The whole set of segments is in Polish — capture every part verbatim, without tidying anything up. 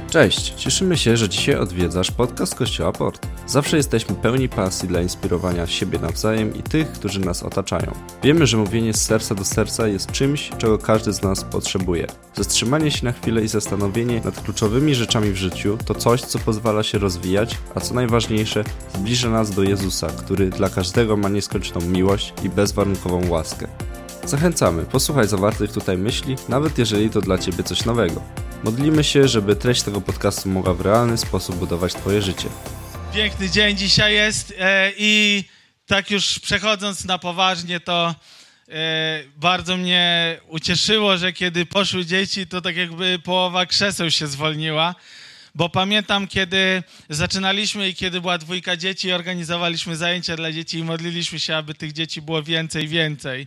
Cześć, cieszymy się, że dzisiaj odwiedzasz podcast Kościoła Port. Zawsze jesteśmy pełni pasji dla inspirowania siebie nawzajem i tych, którzy nas otaczają. Wiemy, że mówienie z serca do serca jest czymś, czego każdy z nas potrzebuje. Zatrzymanie się na chwilę i zastanowienie nad kluczowymi rzeczami w życiu to coś, co pozwala się rozwijać, a co najważniejsze, zbliża nas do Jezusa, który dla każdego ma nieskończoną miłość i bezwarunkową łaskę. Zachęcamy, posłuchaj zawartych tutaj myśli, nawet jeżeli to dla Ciebie coś nowego. Modlimy się, żeby treść tego podcastu mogła w realny sposób budować Twoje życie. Piękny dzień dzisiaj jest e, i tak już przechodząc na poważnie, to e, bardzo mnie ucieszyło, że kiedy poszły dzieci, to tak jakby połowa krzeseł się zwolniła, bo pamiętam, kiedy zaczynaliśmy i kiedy była dwójka dzieci i organizowaliśmy zajęcia dla dzieci i modliliśmy się, aby tych dzieci było więcej, więcej.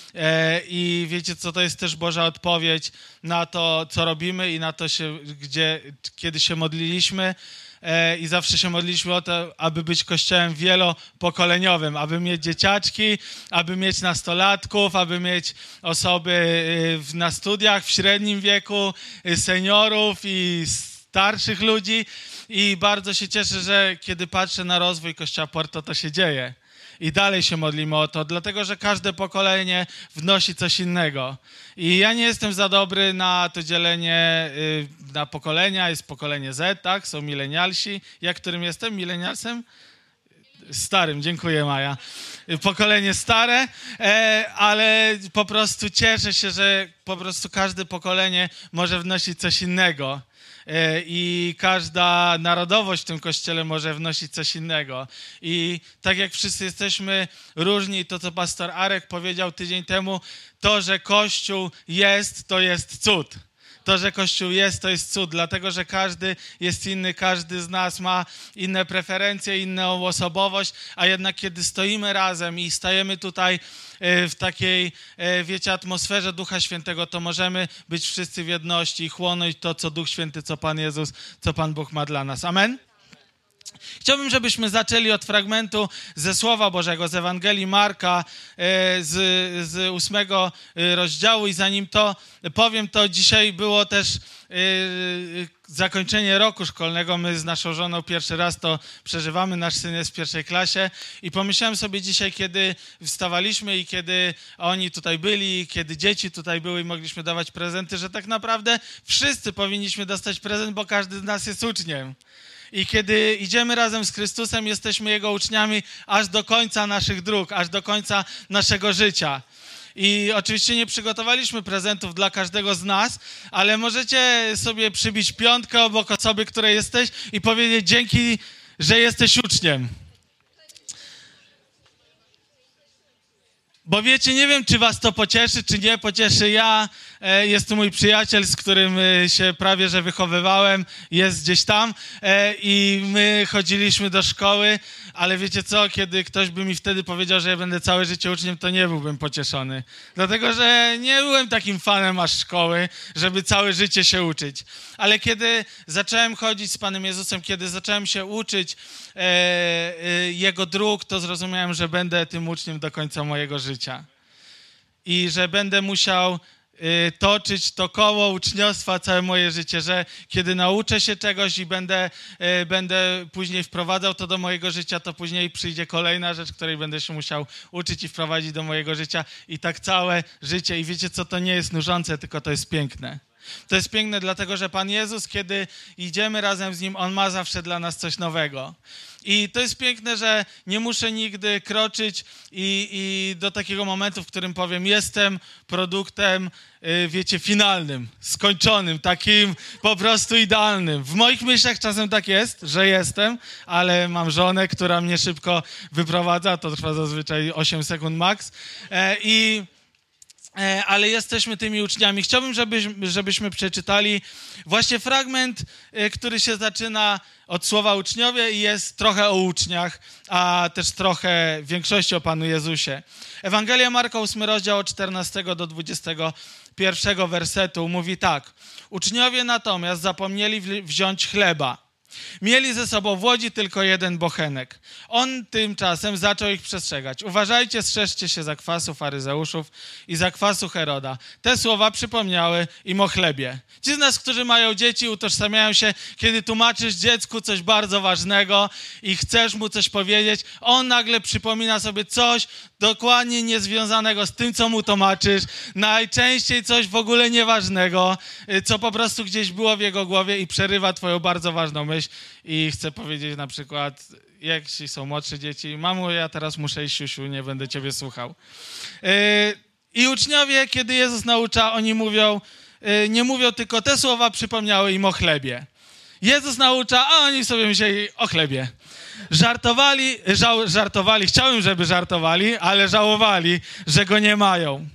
I wiecie co, to jest też Boża odpowiedź na to, co robimy i na to, się, gdzie, kiedy się modliliśmy i zawsze się modliliśmy o to, aby być kościołem wielopokoleniowym, aby mieć dzieciaczki, aby mieć nastolatków, aby mieć osoby na studiach w średnim wieku, seniorów i starszych ludzi i bardzo się cieszę, że kiedy patrzę na rozwój Kościoła Porto, to się dzieje. I dalej się modlimy o to, dlatego że każde pokolenie wnosi coś innego. I ja nie jestem za dobry na to dzielenie y, na pokolenia. Jest pokolenie Z, tak? Są milenialsi. Ja którym jestem? Milenialsem? Starym, dziękuję Maja. Pokolenie stare, e, ale po prostu cieszę się, że po prostu każde pokolenie może wnosić coś innego. I każda narodowość w tym kościele może wnosić coś innego. I tak jak wszyscy jesteśmy różni, to co pastor Arek powiedział tydzień temu, to, że Kościół jest, to jest cud. To, że Kościół jest, to jest cud, dlatego że każdy jest inny, każdy z nas ma inne preferencje, inną osobowość, a jednak kiedy stoimy razem i stajemy tutaj w takiej, wiecie, atmosferze Ducha Świętego, to możemy być wszyscy w jedności i chłonąć to, co Duch Święty, co Pan Jezus, co Pan Bóg ma dla nas. Amen? Chciałbym, żebyśmy zaczęli od fragmentu ze Słowa Bożego, z Ewangelii Marka, z, z ósmego rozdziału i zanim to powiem, to dzisiaj było też zakończenie roku szkolnego. My z naszą żoną pierwszy raz to przeżywamy, nasz syn jest w pierwszej klasie i pomyślałem sobie dzisiaj, kiedy wstawaliśmy i kiedy oni tutaj byli, kiedy dzieci tutaj były i mogliśmy dawać prezenty, że tak naprawdę wszyscy powinniśmy dostać prezent, bo każdy z nas jest uczniem. I kiedy idziemy razem z Chrystusem, jesteśmy Jego uczniami aż do końca naszych dróg, aż do końca naszego życia. I oczywiście nie przygotowaliśmy prezentów dla każdego z nas, ale możecie sobie przybić piątkę obok osoby, której jesteś i powiedzieć dzięki, że jesteś uczniem. Bo wiecie, nie wiem, czy was to pocieszy, czy nie pocieszy. Ja, e, jest tu mój przyjaciel, z którym e, się prawie że wychowywałem, jest gdzieś tam e, i my chodziliśmy do szkoły, ale wiecie co, kiedy ktoś by mi wtedy powiedział, że ja będę całe życie uczniem, to nie byłbym pocieszony. Dlatego, że nie byłem takim fanem aż szkoły, żeby całe życie się uczyć. Ale kiedy zacząłem chodzić z Panem Jezusem, kiedy zacząłem się uczyć e, e, Jego dróg, to zrozumiałem, że będę tym uczniem do końca mojego życia. I że będę musiał y, toczyć to koło uczniostwa całe moje życie, że kiedy nauczę się czegoś i będę, y, będę później wprowadzał to do mojego życia, to później przyjdzie kolejna rzecz, której będę się musiał uczyć i wprowadzić do mojego życia i tak całe życie. I wiecie co, to nie jest nużące, tylko to jest piękne. To jest piękne, dlatego że Pan Jezus, kiedy idziemy razem z Nim, On ma zawsze dla nas coś nowego. I to jest piękne, że nie muszę nigdy kroczyć i, i do takiego momentu, w którym powiem, jestem produktem, yy, wiecie, finalnym, skończonym, takim po prostu idealnym. W moich myślach czasem tak jest, że jestem, ale mam żonę, która mnie szybko wyprowadza, to trwa zazwyczaj osiem sekund max. E, I... ale jesteśmy tymi uczniami. Chciałbym, żebyśmy, żebyśmy przeczytali właśnie fragment, który się zaczyna od słowa uczniowie i jest trochę o uczniach, a też trochę w większości o Panu Jezusie. Ewangelia Marka, ósmy rozdział od czternastego do dwudziestego pierwszego wersetu mówi tak. Uczniowie natomiast zapomnieli wziąć chleba. Mieli ze sobą w łodzi tylko jeden bochenek. On tymczasem zaczął ich przestrzegać. Uważajcie, strzeżcie się zakwasu faryzeuszów i zakwasu Heroda. Te słowa przypomniały im o chlebie. Ci z nas, którzy mają dzieci, utożsamiają się, kiedy tłumaczysz dziecku coś bardzo ważnego i chcesz mu coś powiedzieć, on nagle przypomina sobie coś dokładnie niezwiązanego z tym, co mu tłumaczysz. Najczęściej coś w ogóle nieważnego, co po prostu gdzieś było w jego głowie i przerywa twoją bardzo ważną myśl. I chcę powiedzieć na przykład, jeśli są młodsze dzieci, mamo, ja teraz muszę iść, siusiu, nie będę ciebie słuchał. Yy, I uczniowie, kiedy Jezus naucza, oni mówią, yy, nie mówią tylko te słowa, przypomniały im o chlebie. Jezus naucza, a oni sobie myśleli o chlebie. Żartowali, żał, żartowali, chciałem, żeby żartowali, ale żałowali, że go nie mają.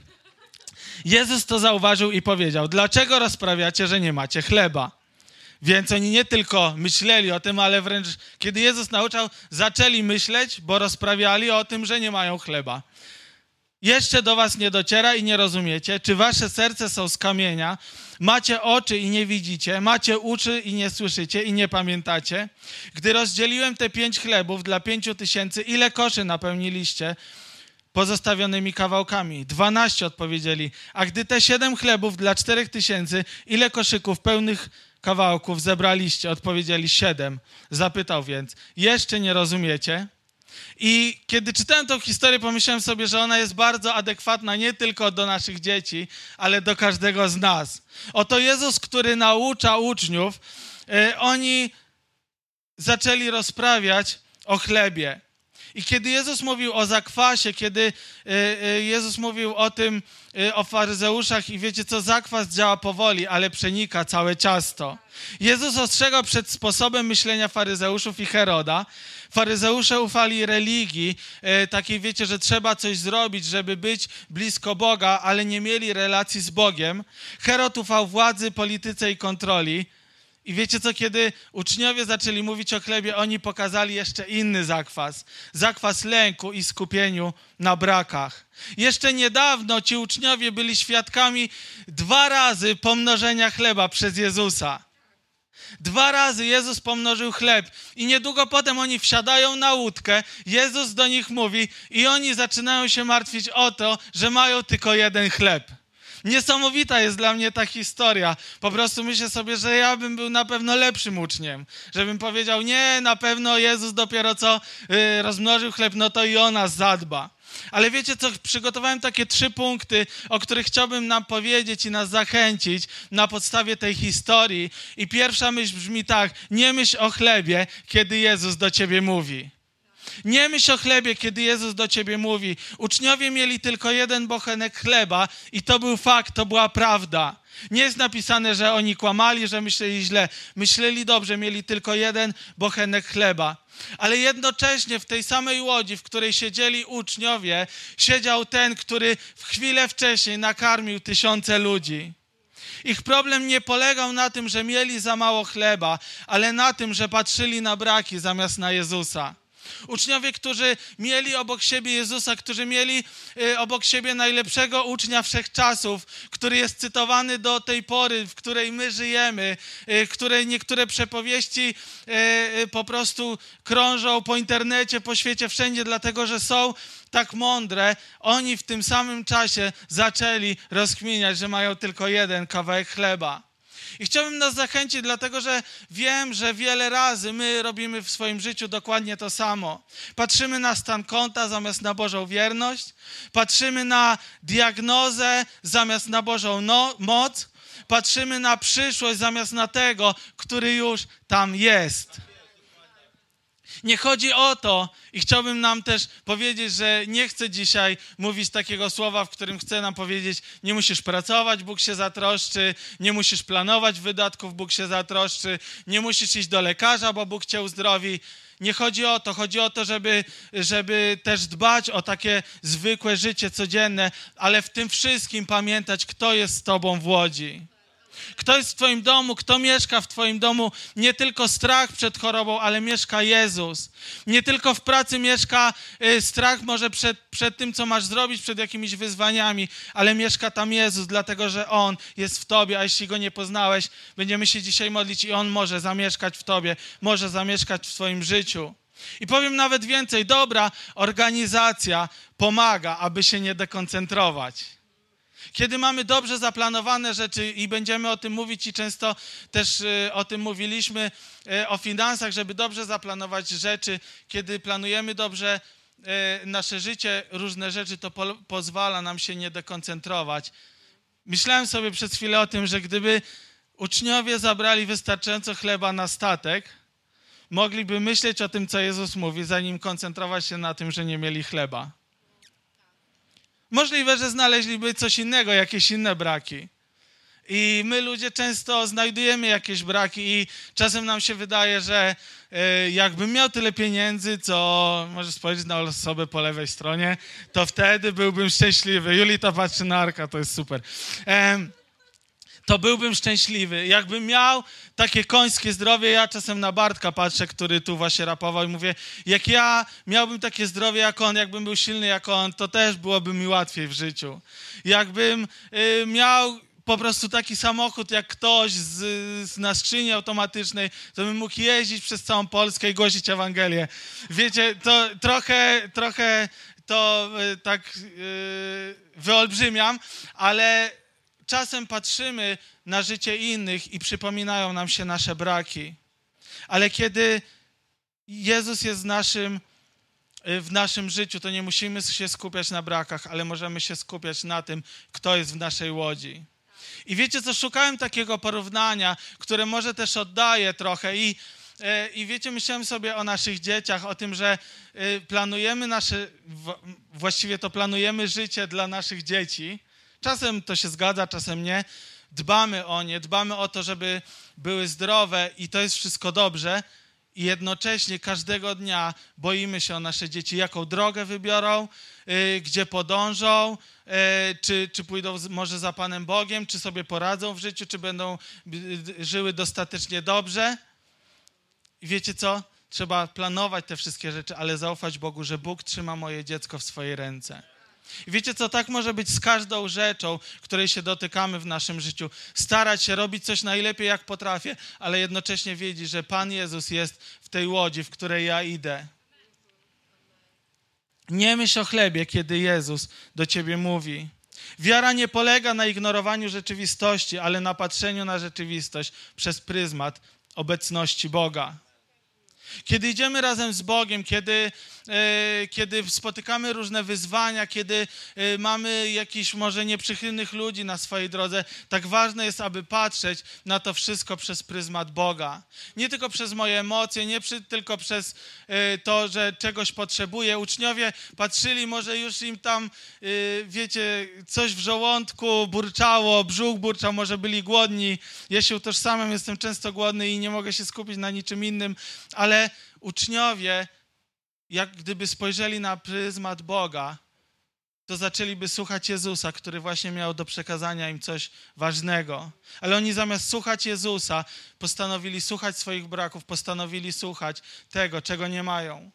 Jezus to zauważył i powiedział, dlaczego rozprawiacie, że nie macie chleba? Więc oni nie tylko myśleli o tym, ale wręcz kiedy Jezus nauczał, zaczęli myśleć, bo rozprawiali o tym, że nie mają chleba. Jeszcze do was nie dociera i nie rozumiecie, czy wasze serce są z kamienia, macie oczy i nie widzicie, macie uszy i nie słyszycie i nie pamiętacie. Gdy rozdzieliłem te pięć chlebów dla pięciu tysięcy, ile koszy napełniliście pozostawionymi kawałkami? Dwanaście odpowiedzieli. A gdy te siedem chlebów dla czterech tysięcy, ile koszyków pełnych kawałków zebraliście? Odpowiedzieli siedem. Zapytał więc, jeszcze nie rozumiecie? I kiedy czytałem tą historię, pomyślałem sobie, że ona jest bardzo adekwatna nie tylko do naszych dzieci, ale do każdego z nas. Oto Jezus, który naucza uczniów, yy, oni zaczęli rozprawiać o chlebie. I kiedy Jezus mówił o zakwasie, kiedy y, y, Jezus mówił o tym, y, o faryzeuszach i wiecie co, zakwas działa powoli, ale przenika całe ciasto. Jezus ostrzegał przed sposobem myślenia faryzeuszów i Heroda. Faryzeusze ufali religii, y, takiej wiecie, że trzeba coś zrobić, żeby być blisko Boga, ale nie mieli relacji z Bogiem. Herod ufał władzy, polityce i kontroli. I wiecie co, kiedy uczniowie zaczęli mówić o chlebie, oni pokazali jeszcze inny zakwas. Zakwas lęku i skupieniu na brakach. Jeszcze niedawno ci uczniowie byli świadkami dwa razy pomnożenia chleba przez Jezusa. Dwa razy Jezus pomnożył chleb i niedługo potem oni wsiadają na łódkę, Jezus do nich mówi i oni zaczynają się martwić o to, że mają tylko jeden chleb. Niesamowita jest dla mnie ta historia. Po prostu myślę sobie, że ja bym był na pewno lepszym uczniem. Żebym powiedział, nie, na pewno Jezus dopiero co yy, rozmnożył chleb, no to i o nas zadba. Ale wiecie co, przygotowałem takie trzy punkty, o których chciałbym nam powiedzieć i nas zachęcić na podstawie tej historii. I pierwsza myśl brzmi tak, nie myśl o chlebie, kiedy Jezus do ciebie mówi. Nie myśl o chlebie, kiedy Jezus do ciebie mówi. Uczniowie mieli tylko jeden bochenek chleba i to był fakt, to była prawda. Nie jest napisane, że oni kłamali, że myśleli źle. Myśleli dobrze, mieli tylko jeden bochenek chleba. Ale jednocześnie w tej samej łodzi, w której siedzieli uczniowie, siedział ten, który w chwilę wcześniej nakarmił tysiące ludzi. Ich problem nie polegał na tym, że mieli za mało chleba, ale na tym, że patrzyli na braki zamiast na Jezusa. Uczniowie, którzy mieli obok siebie Jezusa, którzy mieli y, obok siebie najlepszego ucznia wszechczasów, który jest cytowany do tej pory, w której my żyjemy, y, w której niektóre przepowieści y, y, po prostu krążą po internecie, po świecie, wszędzie, dlatego że są tak mądre. Oni w tym samym czasie zaczęli rozkminiać, że mają tylko jeden kawałek chleba. I chciałbym nas zachęcić, dlatego że wiem, że wiele razy my robimy w swoim życiu dokładnie to samo. Patrzymy na stan konta zamiast na Bożą wierność, patrzymy na diagnozę zamiast na Bożą no- moc, patrzymy na przyszłość zamiast na tego, który już tam jest. Nie chodzi o to i chciałbym nam też powiedzieć, że nie chcę dzisiaj mówić takiego słowa, w którym chcę nam powiedzieć, nie musisz pracować, Bóg się zatroszczy, nie musisz planować wydatków, Bóg się zatroszczy, nie musisz iść do lekarza, bo Bóg cię uzdrowi. Nie chodzi o to, chodzi o to, żeby, żeby też dbać o takie zwykłe życie codzienne, ale w tym wszystkim pamiętać, kto jest z tobą w łodzi. Kto jest w twoim domu, kto mieszka w twoim domu? Nie tylko strach przed chorobą, ale mieszka Jezus. Nie tylko w pracy mieszka y, strach może przed, przed tym, co masz zrobić, przed jakimiś wyzwaniami, ale mieszka tam Jezus, dlatego że On jest w tobie, a jeśli Go nie poznałeś, będziemy się dzisiaj modlić i On może zamieszkać w tobie, może zamieszkać w twoim życiu. I powiem nawet więcej, dobra organizacja pomaga, aby się nie dekoncentrować. Kiedy mamy dobrze zaplanowane rzeczy i będziemy o tym mówić i często też y, o tym mówiliśmy, y, o finansach, żeby dobrze zaplanować rzeczy, kiedy planujemy dobrze y, nasze życie, różne rzeczy, to po, pozwala nam się nie dekoncentrować. Myślałem sobie przez chwilę o tym, że gdyby uczniowie zabrali wystarczająco chleba na statek, mogliby myśleć o tym, co Jezus mówi, zanim koncentrować się na tym, że nie mieli chleba. Możliwe, że znaleźliby coś innego, jakieś inne braki. I my ludzie często znajdujemy jakieś braki i czasem nam się wydaje, że y, jakbym miał tyle pieniędzy, co możesz spojrzeć na osobę po lewej stronie, to wtedy byłbym szczęśliwy. Julita patrzy na Arka, to jest super. Ehm, to byłbym szczęśliwy. Jakbym miał takie końskie zdrowie, ja czasem na Bartka patrzę, który tu właśnie rapował i mówię, jak ja miałbym takie zdrowie jak on, jakbym był silny jak on, to też byłoby mi łatwiej w życiu. Jakbym y, miał po prostu taki samochód jak ktoś z, z, na skrzyni automatycznej, to bym mógł jeździć przez całą Polskę i głosić Ewangelię. Wiecie, to trochę, trochę to y, tak y, wyolbrzymiam, ale czasem patrzymy na życie innych i przypominają nam się nasze braki. Ale kiedy Jezus jest w naszym, w naszym życiu, to nie musimy się skupiać na brakach, ale możemy się skupiać na tym, kto jest w naszej łodzi. I wiecie co, szukałem takiego porównania, które może też oddaje trochę i, i wiecie, myślałem sobie o naszych dzieciach, o tym, że planujemy nasze, właściwie to planujemy życie dla naszych dzieci. Czasem to się zgadza, czasem nie. Dbamy o nie, dbamy o to, żeby były zdrowe i to jest wszystko dobrze. I jednocześnie każdego dnia boimy się o nasze dzieci, jaką drogę wybiorą, yy, gdzie podążą, yy, czy, czy pójdą z, może za Panem Bogiem, czy sobie poradzą w życiu, czy będą yy, żyły dostatecznie dobrze. I wiecie co? Trzeba planować te wszystkie rzeczy, ale zaufać Bogu, że Bóg trzyma moje dziecko w swojej ręce. I wiecie co, tak może być z każdą rzeczą, której się dotykamy w naszym życiu. Starać się robić coś najlepiej, jak potrafię, ale jednocześnie wiedzieć, że Pan Jezus jest w tej łodzi, w której ja idę. Nie myśl o chlebie, kiedy Jezus do ciebie mówi. Wiara nie polega na ignorowaniu rzeczywistości, ale na patrzeniu na rzeczywistość przez pryzmat obecności Boga. Kiedy idziemy razem z Bogiem, kiedy, e, kiedy spotykamy różne wyzwania, kiedy e, mamy jakichś może nieprzychylnych ludzi na swojej drodze, tak ważne jest, aby patrzeć na to wszystko przez pryzmat Boga. Nie tylko przez moje emocje, nie przy, tylko przez e, to, że czegoś potrzebuję. Uczniowie patrzyli, może już im tam, e, wiecie, coś w żołądku burczało, brzuch burczał, może byli głodni. Ja się utożsamiam, jestem często głodny i nie mogę się skupić na niczym innym, ale uczniowie, jak gdyby spojrzeli na pryzmat Boga, to zaczęliby słuchać Jezusa, który właśnie miał do przekazania im coś ważnego. Ale oni zamiast słuchać Jezusa, postanowili słuchać swoich braków, postanowili słuchać tego, czego nie mają.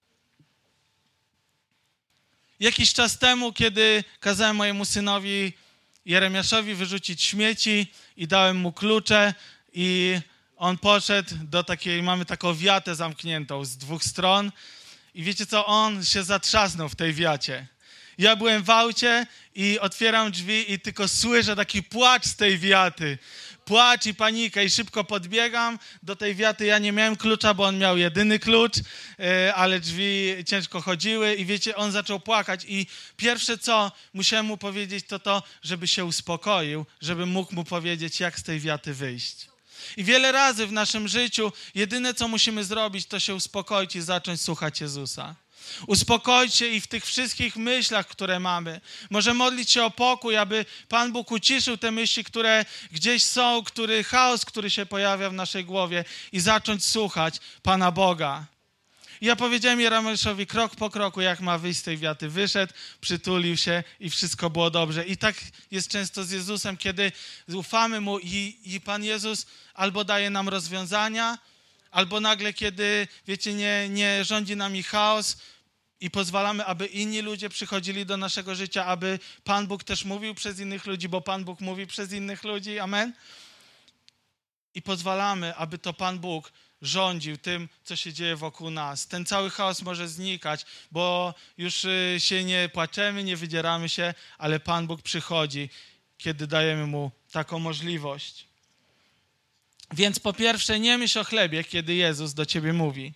Jakiś czas temu, kiedy kazałem mojemu synowi Jeremiaszowi wyrzucić śmieci i dałem mu klucze i on poszedł do takiej, mamy taką wiatę zamkniętą z dwóch stron i wiecie co, on się zatrzasnął w tej wiacie. Ja byłem w aucie i otwieram drzwi i tylko słyszę taki płacz z tej wiaty. Płacz i panika i szybko podbiegam do tej wiaty. Ja nie miałem klucza, bo on miał jedyny klucz, ale drzwi ciężko chodziły i wiecie, on zaczął płakać i pierwsze co musiałem mu powiedzieć to to, żeby się uspokoił, żeby mógł mu powiedzieć, jak z tej wiaty wyjść. I wiele razy w naszym życiu jedyne, co musimy zrobić, to się uspokoić i zacząć słuchać Jezusa. Uspokoić się i w tych wszystkich myślach, które mamy. Może modlić się o pokój, aby Pan Bóg uciszył te myśli, które gdzieś są, który chaos, który się pojawia w naszej głowie i zacząć słuchać Pana Boga. I ja powiedziałem Jeremiaszowi krok po kroku, jak ma wyjść z tej wiaty. Wyszedł, przytulił się i wszystko było dobrze. I tak jest często z Jezusem, kiedy ufamy Mu i, i Pan Jezus albo daje nam rozwiązania, albo nagle, kiedy, wiecie, nie, nie rządzi nami chaos i pozwalamy, aby inni ludzie przychodzili do naszego życia, aby Pan Bóg też mówił przez innych ludzi, bo Pan Bóg mówi przez innych ludzi. Amen. I pozwalamy, aby to Pan Bóg rządził tym, co się dzieje wokół nas. Ten cały chaos może znikać, bo już się nie płaczemy, nie wydzieramy się, ale Pan Bóg przychodzi, kiedy dajemy Mu taką możliwość. Więc po pierwsze, nie myśl o chlebie, kiedy Jezus do ciebie mówi.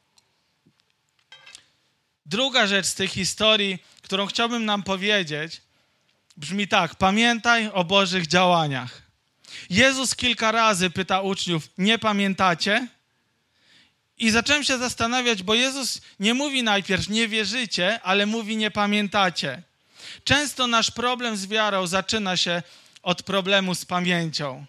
Druga rzecz z tej historii, którą chciałbym nam powiedzieć, brzmi tak: pamiętaj o Bożych działaniach. Jezus kilka razy pyta uczniów: nie pamiętacie? I zacząłem się zastanawiać, bo Jezus nie mówi najpierw nie wierzycie, ale mówi nie pamiętacie. Często nasz problem z wiarą zaczyna się od problemu z pamięcią.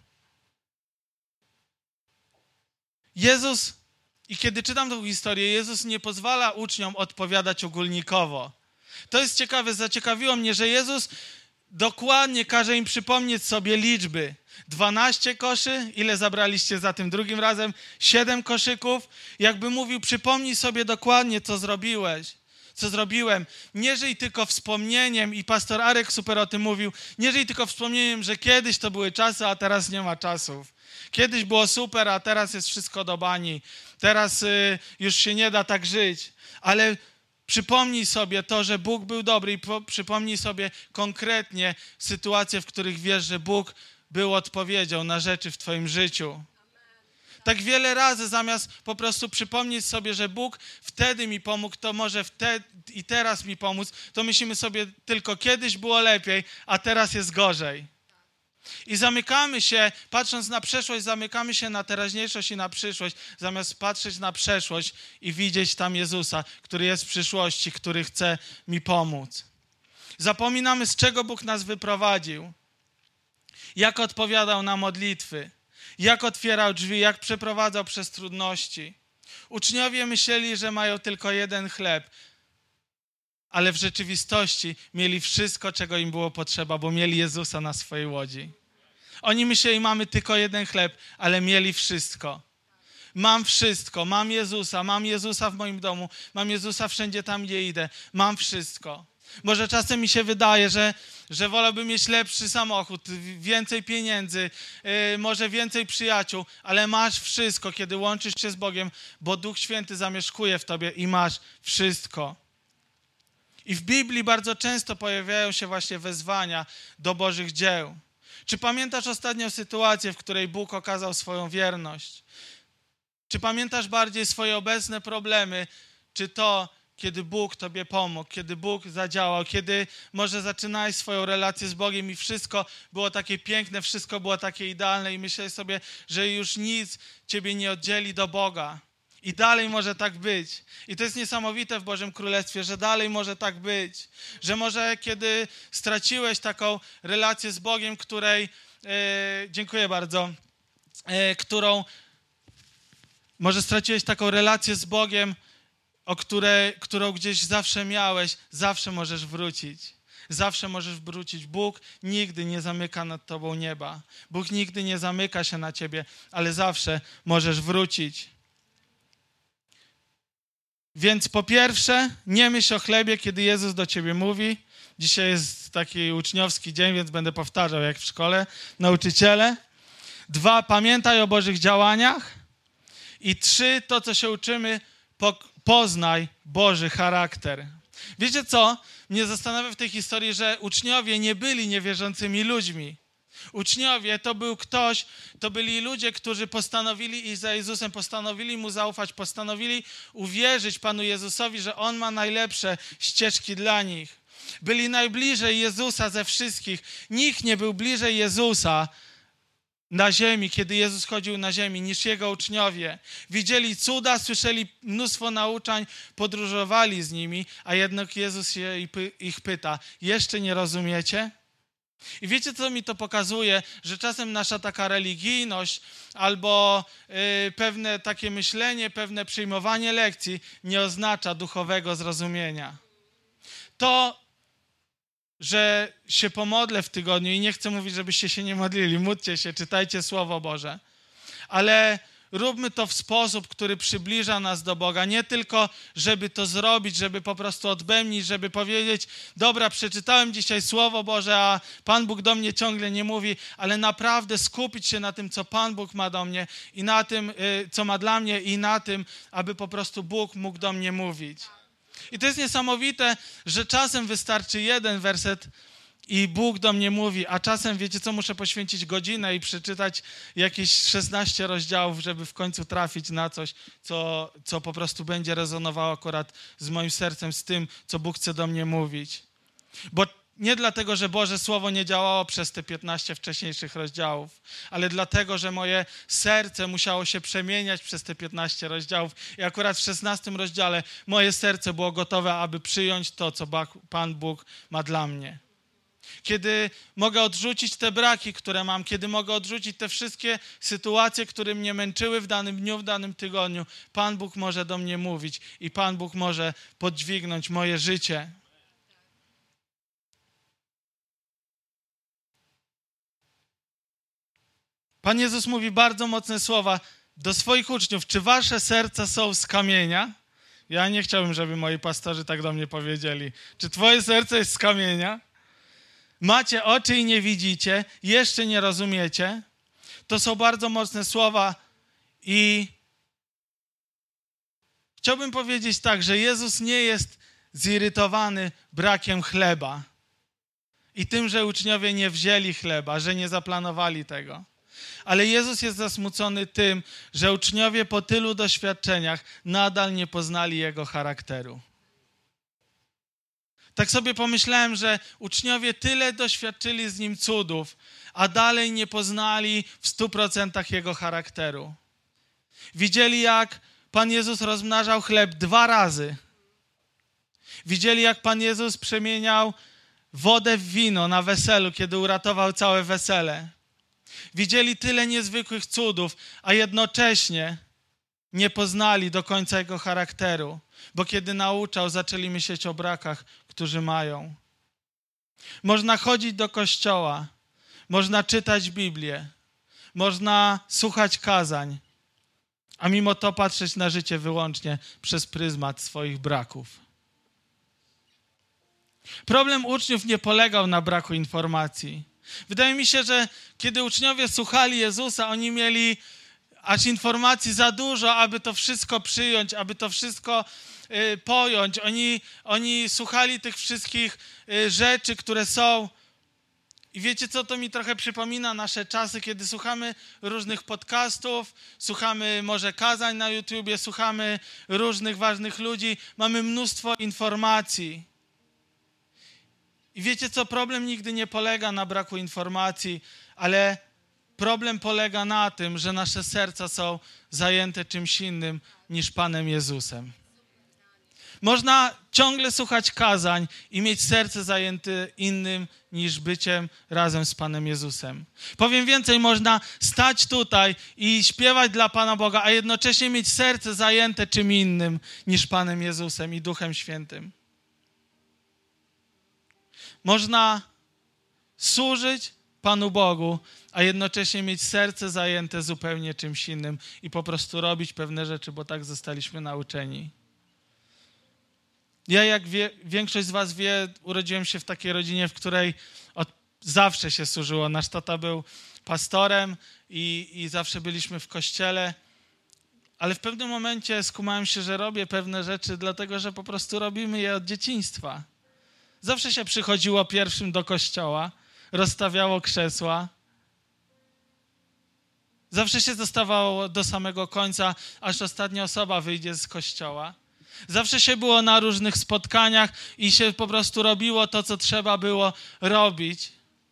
Jezus, i kiedy czytam tę historię, Jezus nie pozwala uczniom odpowiadać ogólnikowo. To jest ciekawe, zaciekawiło mnie, że Jezus dokładnie każe im przypomnieć sobie liczby. dwanaście koszy, ile zabraliście za tym drugim razem? siedem koszyków. Jakby mówił, przypomnij sobie dokładnie, co zrobiłeś, co zrobiłem. Nie żyj tylko wspomnieniem, i pastor Arek super o tym mówił, nie żyj tylko wspomnieniem, że kiedyś to były czasy, a teraz nie ma czasów. Kiedyś było super, a teraz jest wszystko do bani. Teraz y, już się nie da tak żyć. Ale przypomnij sobie to, że Bóg był dobry, i po, przypomnij sobie konkretnie sytuacje, w których wiesz, że Bóg był odpowiedzią na rzeczy w twoim życiu. Tak wiele razy zamiast po prostu przypomnieć sobie, że Bóg wtedy mi pomógł, to może wtedy i teraz mi pomóc, to myślimy sobie tylko kiedyś było lepiej, a teraz jest gorzej. I zamykamy się, patrząc na przeszłość, zamykamy się na teraźniejszość i na przyszłość, zamiast patrzeć na przeszłość i widzieć tam Jezusa, który jest w przyszłości, który chce mi pomóc. Zapominamy, z czego Bóg nas wyprowadził, jak odpowiadał na modlitwy, jak otwierał drzwi, jak przeprowadzał przez trudności. Uczniowie myśleli, że mają tylko jeden chleb, ale w rzeczywistości mieli wszystko, czego im było potrzeba, bo mieli Jezusa na swojej łodzi. Oni myśleli, mamy tylko jeden chleb, ale mieli wszystko. Mam wszystko, mam Jezusa, mam Jezusa w moim domu, mam Jezusa wszędzie tam, gdzie idę, mam wszystko. Może czasem mi się wydaje, że, że wolałbym mieć lepszy samochód, więcej pieniędzy, yy, może więcej przyjaciół, ale masz wszystko, kiedy łączysz się z Bogiem, bo Duch Święty zamieszkuje w tobie i masz wszystko. I w Biblii bardzo często pojawiają się właśnie wezwania do Bożych dzieł. Czy pamiętasz ostatnią sytuację, w której Bóg okazał swoją wierność? Czy pamiętasz bardziej swoje obecne problemy, czy to, kiedy Bóg tobie pomógł, kiedy Bóg zadziałał, kiedy może zaczynałeś swoją relację z Bogiem i wszystko było takie piękne, wszystko było takie idealne i myślałeś sobie, że już nic ciebie nie oddzieli do Boga. I dalej może tak być. I to jest niesamowite w Bożym Królestwie, że dalej może tak być. Że może kiedy straciłeś taką relację z Bogiem, której, e, dziękuję bardzo, e, którą, może straciłeś taką relację z Bogiem, o które, którą gdzieś zawsze miałeś, zawsze możesz wrócić. Zawsze możesz wrócić. Bóg nigdy nie zamyka nad tobą nieba. Bóg nigdy nie zamyka się na ciebie, ale zawsze możesz wrócić. Więc po pierwsze, nie myśl o chlebie, kiedy Jezus do ciebie mówi. Dzisiaj jest taki uczniowski dzień, więc będę powtarzał jak w szkole. Nauczyciele. Dwa, pamiętaj o Bożych działaniach. I trzy, to co się uczymy, po, poznaj Boży charakter. Wiecie co? Mnie zastanawia w tej historii, że uczniowie nie byli niewierzącymi ludźmi. Uczniowie to był ktoś, to byli ludzie, którzy postanowili iść za Jezusem, postanowili Mu zaufać, postanowili uwierzyć Panu Jezusowi, że On ma najlepsze ścieżki dla nich. Byli najbliżej Jezusa ze wszystkich. Nikt nie był bliżej Jezusa na ziemi, kiedy Jezus chodził na ziemi, niż Jego uczniowie. Widzieli cuda, słyszeli mnóstwo nauczań, podróżowali z nimi, a jednak Jezus się ich pyta, jeszcze nie rozumiecie? I wiecie, co mi to pokazuje? Że czasem nasza taka religijność albo y, pewne takie myślenie, pewne przyjmowanie lekcji nie oznacza duchowego zrozumienia. To, że się pomodlę w tygodniu i nie chcę mówić, żebyście się nie modlili, módlcie się, czytajcie Słowo Boże, ale róbmy to w sposób, który przybliża nas do Boga. Nie tylko, żeby to zrobić, żeby po prostu odbębnić, żeby powiedzieć, dobra, przeczytałem dzisiaj Słowo Boże, a Pan Bóg do mnie ciągle nie mówi, ale naprawdę skupić się na tym, co Pan Bóg ma do mnie i na tym, co ma dla mnie i na tym, aby po prostu Bóg mógł do mnie mówić. I to jest niesamowite, że czasem wystarczy jeden werset i Bóg do mnie mówi, a czasem, wiecie co, muszę poświęcić godzinę i przeczytać jakieś szesnaście rozdziałów, żeby w końcu trafić na coś, co, co po prostu będzie rezonowało akurat z moim sercem, z tym, co Bóg chce do mnie mówić. Bo nie dlatego, że Boże Słowo nie działało przez te piętnaście wcześniejszych rozdziałów, ale dlatego, że moje serce musiało się przemieniać przez te piętnaście rozdziałów i akurat w szesnastym rozdziale moje serce było gotowe, aby przyjąć to, co Pan Bóg ma dla mnie. Kiedy mogę odrzucić te braki, które mam, kiedy mogę odrzucić te wszystkie sytuacje, które mnie męczyły w danym dniu, w danym tygodniu, Pan Bóg może do mnie mówić i Pan Bóg może podźwignąć moje życie. Pan Jezus mówi bardzo mocne słowa do swoich uczniów. Czy wasze serca są z kamienia? Ja nie chciałbym, żeby moi pastorzy tak do mnie powiedzieli. Czy twoje serce jest z kamienia? Macie oczy i nie widzicie, jeszcze nie rozumiecie. To są bardzo mocne słowa i chciałbym powiedzieć tak, że Jezus nie jest zirytowany brakiem chleba i tym, że uczniowie nie wzięli chleba, że nie zaplanowali tego. Ale Jezus jest zasmucony tym, że uczniowie po tylu doświadczeniach nadal nie poznali Jego charakteru. Tak sobie pomyślałem, że uczniowie tyle doświadczyli z Nim cudów, a dalej nie poznali w stu procentach Jego charakteru. Widzieli, jak Pan Jezus rozmnażał chleb dwa razy. Widzieli, jak Pan Jezus przemieniał wodę w wino na weselu, kiedy uratował całe wesele. Widzieli tyle niezwykłych cudów, a jednocześnie nie poznali do końca Jego charakteru, bo kiedy nauczał, zaczęli myśleć o brakach, którzy mają. Można chodzić do kościoła, można czytać Biblię, można słuchać kazań, a mimo to patrzeć na życie wyłącznie przez pryzmat swoich braków. Problem uczniów nie polegał na braku informacji. Wydaje mi się, że kiedy uczniowie słuchali Jezusa, oni mieli aż informacji za dużo, aby to wszystko przyjąć, aby to wszystko y, pojąć. Oni, oni słuchali tych wszystkich y, rzeczy, które są. I wiecie co, to mi trochę przypomina nasze czasy, kiedy słuchamy różnych podcastów, słuchamy może kazań na YouTubie, słuchamy różnych ważnych ludzi, mamy mnóstwo informacji. I wiecie co, problem nigdy nie polega na braku informacji, ale problem polega na tym, że nasze serca są zajęte czymś innym niż Panem Jezusem. Można ciągle słuchać kazań i mieć serce zajęte innym niż byciem razem z Panem Jezusem. Powiem więcej, można stać tutaj i śpiewać dla Pana Boga, a jednocześnie mieć serce zajęte czym innym niż Panem Jezusem i Duchem Świętym. Można służyć Panu Bogu, a jednocześnie mieć serce zajęte zupełnie czymś innym i po prostu robić pewne rzeczy, bo tak zostaliśmy nauczeni. Ja, jak wie, większość z was wie, urodziłem się w takiej rodzinie, w której od zawsze się służyło. Nasz tata był pastorem i, i zawsze byliśmy w kościele, ale w pewnym momencie skumałem się, że robię pewne rzeczy, dlatego że po prostu robimy je od dzieciństwa. Zawsze się przychodziło pierwszym do kościoła, rozstawiało krzesła. Zawsze się zostawało do samego końca, aż ostatnia osoba wyjdzie z kościoła. Zawsze się było na różnych spotkaniach i się po prostu robiło to, co trzeba było robić.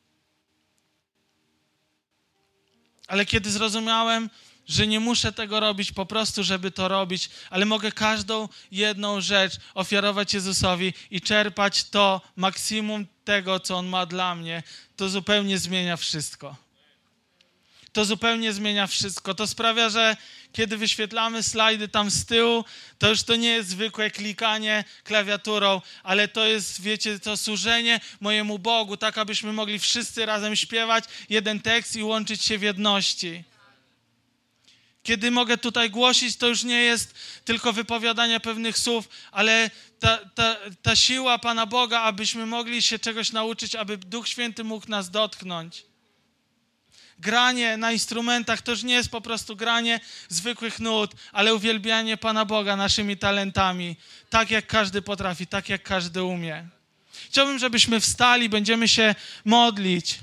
Ale kiedy zrozumiałem, że nie muszę tego robić po prostu, żeby to robić, ale mogę każdą jedną rzecz ofiarować Jezusowi i czerpać to maksimum tego, co On ma dla mnie, to zupełnie zmienia wszystko. To zupełnie zmienia wszystko. To sprawia, że kiedy wyświetlamy slajdy tam z tyłu, to już to nie jest zwykłe klikanie klawiaturą, ale to jest, wiecie, to służenie mojemu Bogu, tak abyśmy mogli wszyscy razem śpiewać jeden tekst i łączyć się w jedności. Kiedy mogę tutaj głosić, to już nie jest tylko wypowiadanie pewnych słów, ale ta, ta, ta siła Pana Boga, abyśmy mogli się czegoś nauczyć, aby Duch Święty mógł nas dotknąć. Granie na instrumentach to już nie jest po prostu granie zwykłych nut, ale uwielbianie Pana Boga naszymi talentami. Tak jak każdy potrafi, tak jak każdy umie. Chciałbym, żebyśmy wstali, będziemy się modlić.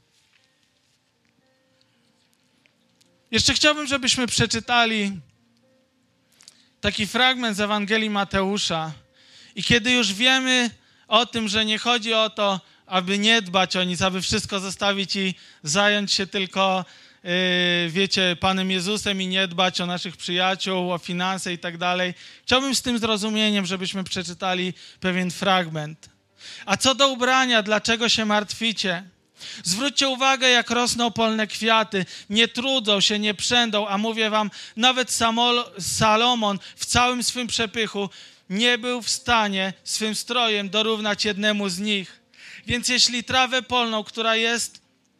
Jeszcze chciałbym, żebyśmy przeczytali taki fragment z Ewangelii Mateusza. I kiedy już wiemy o tym, że nie chodzi o to, aby nie dbać o nic, aby wszystko zostawić i zająć się tylko, yy, wiecie, Panem Jezusem i nie dbać o naszych przyjaciół, o finanse i tak dalej. Chciałbym z tym zrozumieniem, żebyśmy przeczytali pewien fragment. A co do ubrania, dlaczego się martwicie? Zwróćcie uwagę, jak rosną polne kwiaty, nie trudzą się, nie przędą, a mówię wam, nawet Samol- Salomon w całym swym przepychu nie był w stanie swym strojem dorównać jednemu z nich. Więc jeśli trawę polną, która jest,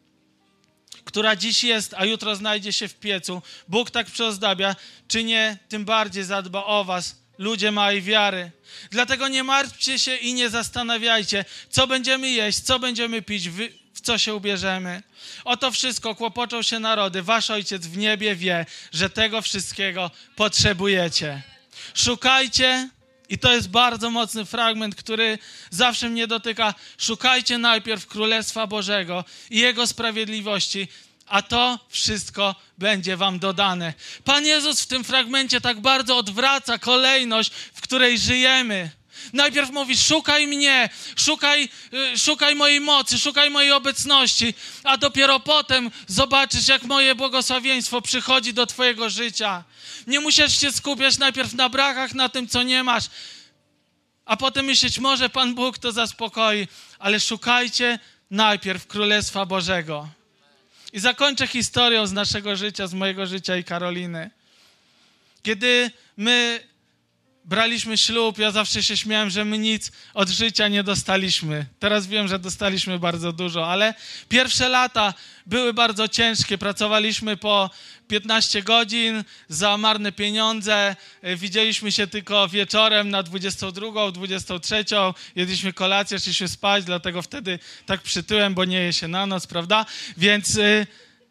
która dziś jest, a jutro znajdzie się w piecu, Bóg tak przyozdabia, czy nie tym bardziej zadba o was, ludzie małej wiary. Dlatego nie martwcie się i nie zastanawiajcie, co będziemy jeść, co będziemy pić, w, w co się ubierzemy. O to wszystko kłopoczą się narody. Wasz Ojciec w niebie wie, że tego wszystkiego potrzebujecie. Szukajcie. I to jest bardzo mocny fragment, który zawsze mnie dotyka. Szukajcie najpierw Królestwa Bożego i Jego sprawiedliwości, a to wszystko będzie wam dodane. Pan Jezus w tym fragmencie tak bardzo odwraca kolejność, w której żyjemy. Najpierw mówi, szukaj mnie, szukaj, szukaj mojej mocy, szukaj mojej obecności, a dopiero potem zobaczysz, jak moje błogosławieństwo przychodzi do twojego życia. Nie musisz się skupiać najpierw na brakach, na tym, co nie masz, a potem myśleć, może Pan Bóg to zaspokoi, ale szukajcie najpierw Królestwa Bożego. I zakończę historią z naszego życia, z mojego życia i Karoliny. Kiedy my braliśmy ślub, ja zawsze się śmiałem, że my nic od życia nie dostaliśmy. Teraz wiem, że dostaliśmy bardzo dużo, ale pierwsze lata były bardzo ciężkie. Pracowaliśmy po piętnaście godzin za marne pieniądze. Widzieliśmy się tylko wieczorem na dwudziestą drugą, dwudziestą trzecią. Jedliśmy kolację, szliśmy spać, dlatego wtedy tak przytyłem, bo nie je się na noc, prawda? Więc... Yy,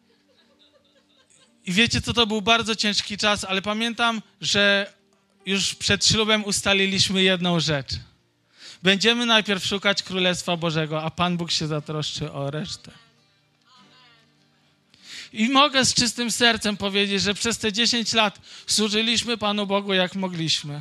I wiecie co, to był bardzo ciężki czas, ale pamiętam, że już przed ślubem ustaliliśmy jedną rzecz. Będziemy najpierw szukać Królestwa Bożego, a Pan Bóg się zatroszczy o resztę. I mogę z czystym sercem powiedzieć, że przez te dziesięć lat służyliśmy Panu Bogu jak mogliśmy.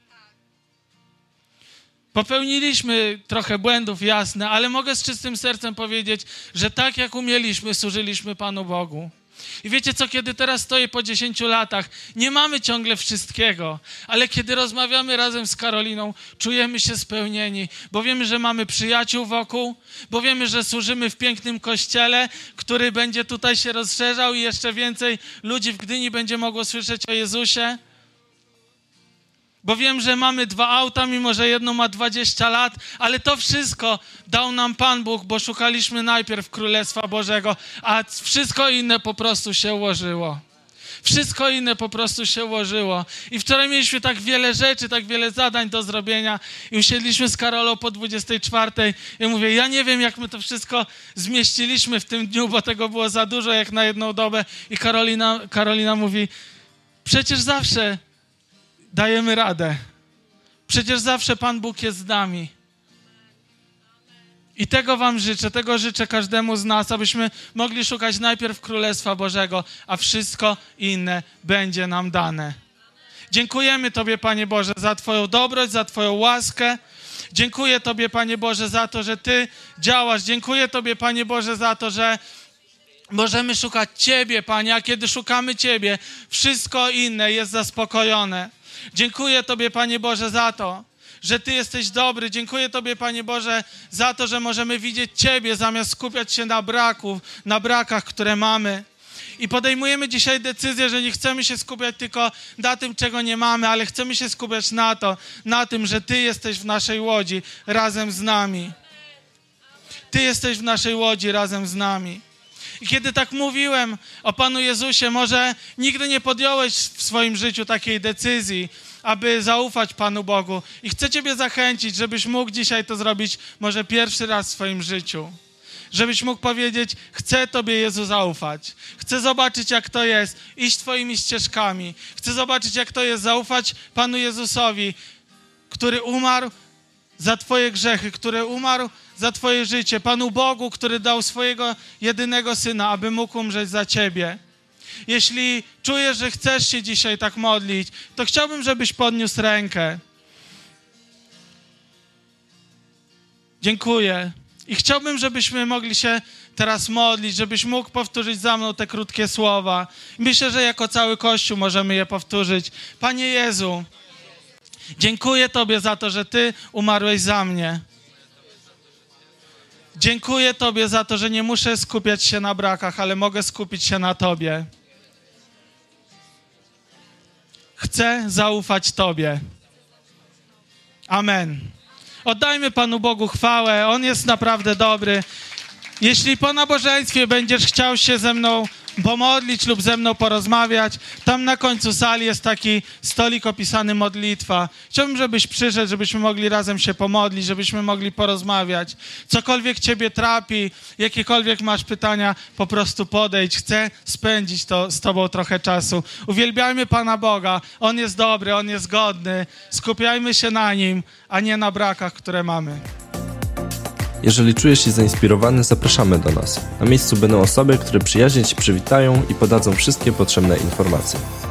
Popełniliśmy trochę błędów, jasne, ale mogę z czystym sercem powiedzieć, że tak jak umieliśmy, służyliśmy Panu Bogu. I wiecie co, kiedy teraz stoję po dziesięciu latach, nie mamy ciągle wszystkiego, ale kiedy rozmawiamy razem z Karoliną, czujemy się spełnieni, bo wiemy, że mamy przyjaciół wokół, bo wiemy, że służymy w pięknym kościele, który będzie tutaj się rozszerzał i jeszcze więcej ludzi w Gdyni będzie mogło słyszeć o Jezusie. Bo wiem, że mamy dwa auta, mimo że jedno ma dwadzieścia lat, ale to wszystko dał nam Pan Bóg, bo szukaliśmy najpierw Królestwa Bożego, a wszystko inne po prostu się ułożyło. Wszystko inne po prostu się ułożyło. I wczoraj mieliśmy tak wiele rzeczy, tak wiele zadań do zrobienia i usiedliśmy z Karolą po dwudziestej czwartej i mówię, ja nie wiem, jak my to wszystko zmieściliśmy w tym dniu, bo tego było za dużo jak na jedną dobę. I Karolina, Karolina mówi, przecież zawsze dajemy radę. Przecież zawsze Pan Bóg jest z nami. I tego wam życzę, tego życzę każdemu z nas, abyśmy mogli szukać najpierw Królestwa Bożego, a wszystko inne będzie nam dane. Dziękujemy Tobie, Panie Boże, za Twoją dobroć, za Twoją łaskę. Dziękuję Tobie, Panie Boże, za to, że Ty działasz. Dziękuję Tobie, Panie Boże, za to, że możemy szukać Ciebie, Panie, a kiedy szukamy Ciebie, wszystko inne jest zaspokojone. Dziękuję Tobie, Panie Boże, za to, że Ty jesteś dobry. Dziękuję Tobie, Panie Boże, za to, że możemy widzieć Ciebie, zamiast skupiać się na braku, na brakach, które mamy. I podejmujemy dzisiaj decyzję, że nie chcemy się skupiać tylko na tym, czego nie mamy, ale chcemy się skupiać na to, na tym, że Ty jesteś w naszej łodzi razem z nami. Ty jesteś w naszej łodzi razem z nami. I kiedy tak mówiłem o Panu Jezusie, może nigdy nie podjąłeś w swoim życiu takiej decyzji, aby zaufać Panu Bogu. I chcę Ciebie zachęcić, żebyś mógł dzisiaj to zrobić może pierwszy raz w swoim życiu. Żebyś mógł powiedzieć, chcę Tobie, Jezu, zaufać. Chcę zobaczyć, jak to jest, iść Twoimi ścieżkami. Chcę zobaczyć, jak to jest zaufać Panu Jezusowi, który umarł za Twoje grzechy, który umarł za Twoje życie. Panu Bogu, który dał swojego jedynego Syna, aby mógł umrzeć za Ciebie. Jeśli czujesz, że chcesz się dzisiaj tak modlić, to chciałbym, żebyś podniósł rękę. Dziękuję. I chciałbym, żebyśmy mogli się teraz modlić, żebyś mógł powtórzyć za mną te krótkie słowa. Myślę, że jako cały Kościół możemy je powtórzyć. Panie Jezu, dziękuję Tobie za to, że Ty umarłeś za mnie. Dziękuję Tobie za to, że nie muszę skupiać się na brakach, ale mogę skupić się na Tobie. Chcę zaufać Tobie. Amen. Oddajmy Panu Bogu chwałę. On jest naprawdę dobry. Jeśli po nabożeństwie będziesz chciał się ze mną pomodlić lub ze mną porozmawiać, tam na końcu sali jest taki stolik opisany modlitwa. Chciałbym, żebyś przyszedł, żebyśmy mogli razem się pomodlić, żebyśmy mogli porozmawiać. Cokolwiek Ciebie trapi, jakiekolwiek masz pytania, po prostu podejdź. Chcę spędzić to z Tobą trochę czasu. Uwielbiajmy Pana Boga. On jest dobry, On jest godny. Skupiajmy się na Nim, a nie na brakach, które mamy. Jeżeli czujesz się zainspirowany, zapraszamy do nas. Na miejscu będą osoby, które przyjaźnie Cię przywitają i podadzą wszystkie potrzebne informacje.